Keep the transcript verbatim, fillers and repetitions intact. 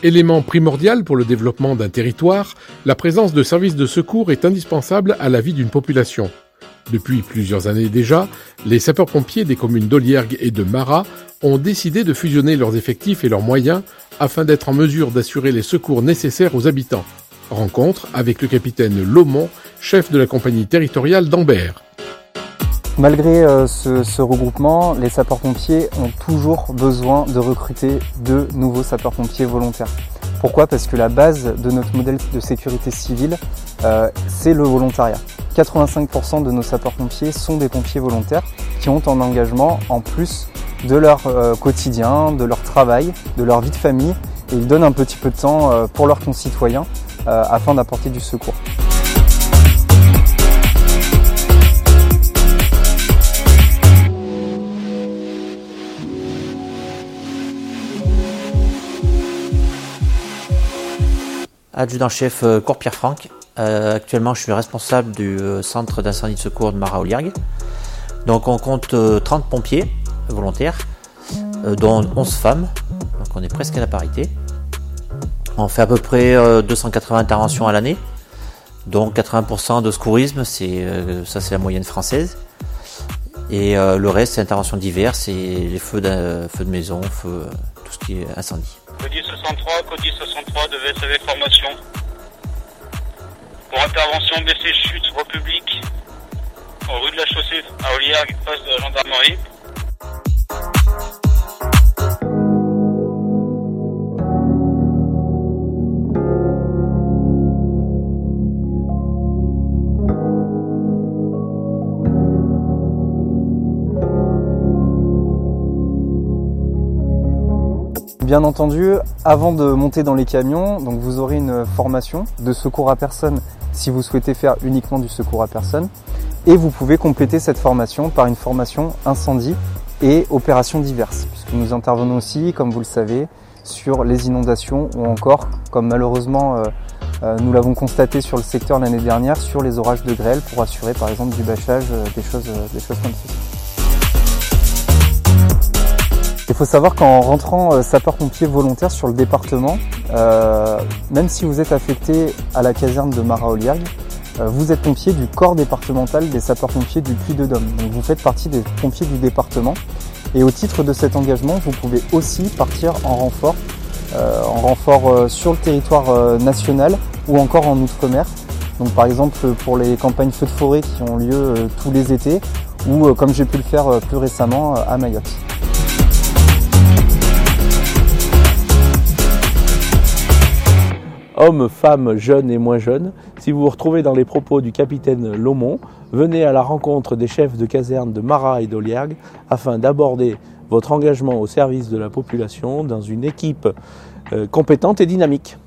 Élément primordial pour le développement d'un territoire, la présence de services de secours est indispensable à la vie d'une population. Depuis plusieurs années déjà, les sapeurs-pompiers des communes d'Olliergues et de Marat ont décidé de fusionner leurs effectifs et leurs moyens afin d'être en mesure d'assurer les secours nécessaires aux habitants. Rencontre avec le capitaine Laumont, chef de la compagnie territoriale d'Ambert. Malgré euh, ce, ce regroupement, les sapeurs-pompiers ont toujours besoin de recruter de nouveaux sapeurs-pompiers volontaires. Pourquoi ? Parce que la base de notre modèle de sécurité civile, euh, c'est le volontariat. quatre-vingt-cinq pour cent de nos sapeurs-pompiers sont des pompiers volontaires qui ont un engagement en plus de leur euh, quotidien, de leur travail, de leur vie de famille, et ils donnent un petit peu de temps euh, pour leurs concitoyens euh, afin d'apporter du secours. Adjudant-chef euh, Court-Pierre Franck. Euh, actuellement, je suis responsable du euh, centre d'incendie de secours de Marat-Olliergues. Donc, on compte euh, trente pompiers volontaires, euh, dont onze femmes. Donc, on est presque à la parité. On fait à peu près euh, deux cent quatre-vingts interventions à l'année. Donc, quatre-vingts pour cent de secourisme, c'est, euh, ça c'est la moyenne française. Et euh, le reste, c'est interventions diverses, c'est les feux de, feux de maison, feux, tout ce qui est incendie. Cody soixante-trois, Cody soixante-trois de V S A V formation. Pour intervention B C chute, voie publique, rue de la Chaussée à Olliergues, face de la gendarmerie. Bien entendu, avant de monter dans les camions, donc vous aurez une formation de secours à personne si vous souhaitez faire uniquement du secours à personne. Et vous pouvez compléter cette formation par une formation incendie et opérations diverses, puisque nous intervenons aussi, comme vous le savez, sur les inondations ou encore, comme malheureusement euh, euh, nous l'avons constaté sur le secteur l'année dernière, sur les orages de grêle pour assurer par exemple du bâchage, euh, des choses, euh, des choses comme ceci. Il faut savoir qu'en rentrant sapeur-pompier volontaire sur le département, euh, même si vous êtes affecté à la caserne de Marat-Olliergues, euh, vous êtes pompier du corps départemental des sapeurs-pompiers du Puy-de-Dôme. Donc vous faites partie des pompiers du département. Et au titre de cet engagement, vous pouvez aussi partir en renfort, euh, en renfort euh, sur le territoire euh, national ou encore en outre-mer. Donc par exemple pour les campagnes feux de forêt qui ont lieu euh, tous les étés ou euh, comme j'ai pu le faire euh, plus récemment euh, à Mayotte. Hommes, femmes, jeunes et moins jeunes, si vous vous retrouvez dans les propos du capitaine Laumont, venez à la rencontre des chefs de caserne de Marat et d'Olliergues afin d'aborder votre engagement au service de la population dans une équipe euh, compétente et dynamique.